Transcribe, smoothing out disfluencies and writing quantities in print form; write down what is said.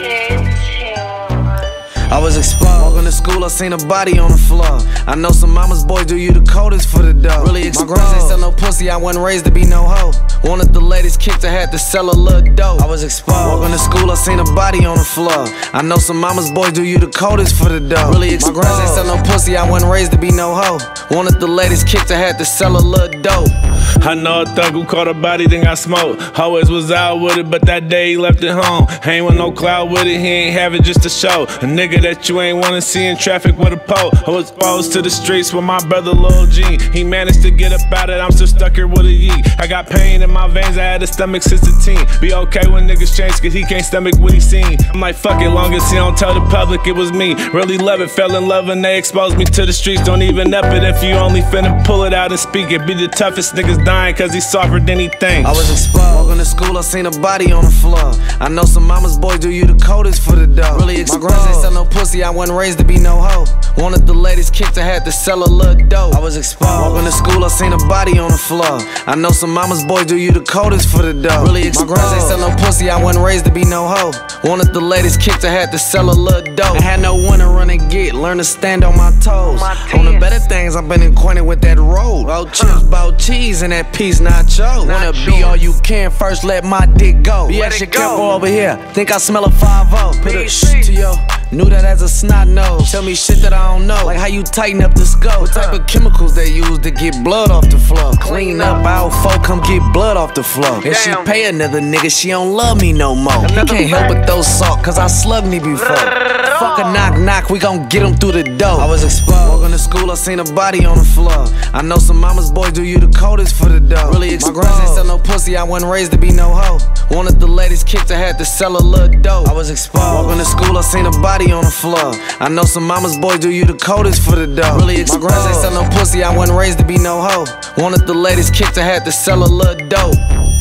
I was exposed. Walking to school, I seen a body on the floor. I know some mama's boys do you the coldest for the dough. Really exposed. My grandma ain't sell no pussy, I wasn't raised to be no hoe. Wanted the ladies kicked, I had to sell a little dough. I was exposed. Walking to school, I seen a body on the floor. I know some mama's boys do you the coldest for the dough. Really exposed. My grandma ain't sell no pussy, I wasn't raised to be no hoe. Wanted the ladies kicked, I had to sell a little dough. I know a thug who caught a body, then got smoked. Always was out with it, but that day he left it home. Ain't with no cloud with it, he ain't have it just to show. A nigga that you ain't wanna see in traffic with a pole. I was exposed to the streets with my brother Lil G. He managed to get up out it, I'm still stuck here with a yeet. I got pain in my veins, I had a stomach since the teen. Be okay when niggas change, cause he can't stomach what he seen. I'm like, fuck it, long as he don't tell the public it was me. Really love it, fell in love and they exposed me to the streets. Don't even up it if you only finna pull it out and speak it. Be the toughest niggas dying cause he softer than he thinks. I was exposed. Walking to school, I seen a body on the floor. I know some mama's boys do you the coldest for the dough. Really exposed. My grandma ain't sell no pussy, I wasn't raised to be no hoe. Wanted the ladies kicked, I had to sell a little dough. I was exposed. Walking to school, I seen a body on the floor. I know some mama's boys do you the coldest for the dough. Really exposed. My grandma ain't sell no pussy, I wasn't raised to be no hoe. Wanted the ladies kicked, I had to sell a little dough. I had no one to run and get, learn to stand on my toes. On the better things, I've been acquainted with that road. Oh, chips, bout cheese, and that piece nacho. Wanna be all you can, first let my dick go. Yeah, shit careful over here, think I smell a 5-0. Put a shit to yo, knew that as a snot nose. Tell me shit that I don't know, like how you tighten up the scope. What type of chemicals they use to get blood off the floor? Clean up our folk, come get blood off the floor. If she pay another nigga, she don't love me no more. He can't help but throw salt, cause I slugged me before. Fuck a knock knock, we gon' get him through the door. I was exposed. Walking to school, I seen a body on the floor. I know some mama's boys do you the coldest for the dough. Really exposed. My grandma ain't sell no pussy, I wasn't raised to be no hoe. Wanted the ladies kicked, I had to sell a little dough. I was exposed. Walking to school, I seen a body on the floor. I know some mama's boys do you the coldest for the dough. Really exposed. My grandma ain't sell no pussy, I wasn't raised to be no hoe. Wanted the ladies kicked, I had to sell a little dough.